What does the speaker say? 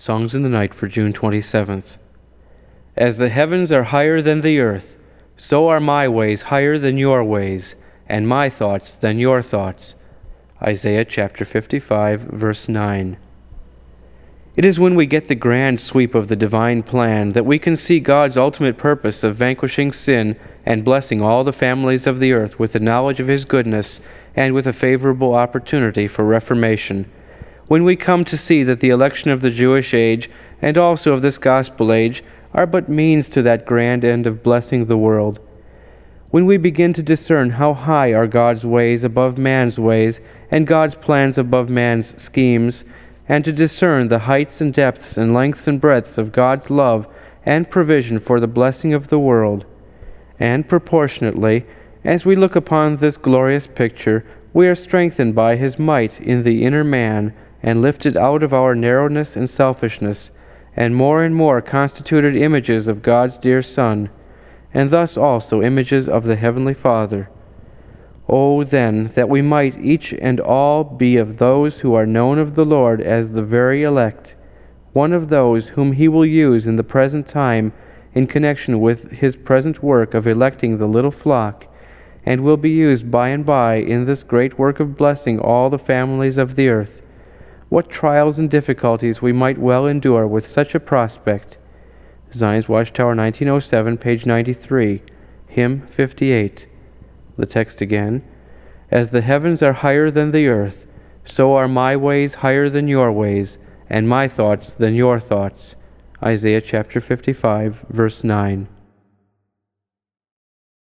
Songs in the Night for June 27th. As the heavens are higher than the earth, so are my ways higher than your ways, and my thoughts than your thoughts. Isaiah chapter 55, verse 9. It is when we get the grand sweep of the divine plan that we can see God's ultimate purpose of vanquishing sin and blessing all the families of the earth with the knowledge of His goodness and with a favorable opportunity for reformation. When we come to see that the election of the Jewish age and also of this gospel age are but means to that grand end of blessing the world. When we begin to discern how high are God's ways above man's ways and God's plans above man's schemes, and to discern the heights and depths and lengths and breadths of God's love and provision for the blessing of the world. And proportionately, as we look upon this glorious picture, we are strengthened by His might in the inner man, and lifted out of our narrowness and selfishness, and more constituted images of God's dear Son, and thus also images of the Heavenly Father. Oh, then, that we might each and all be of those who are known of the Lord as the very elect, one of those whom He will use in the present time in connection with His present work of electing the little flock, and will be used by and by in this great work of blessing all the families of the earth. What trials and difficulties we might well endure with such a prospect. Zion's Watchtower, 1907, page 93, hymn 58. The text again. As the heavens are higher than the earth, so are my ways higher than your ways, and my thoughts than your thoughts. Isaiah chapter 55, verse 9.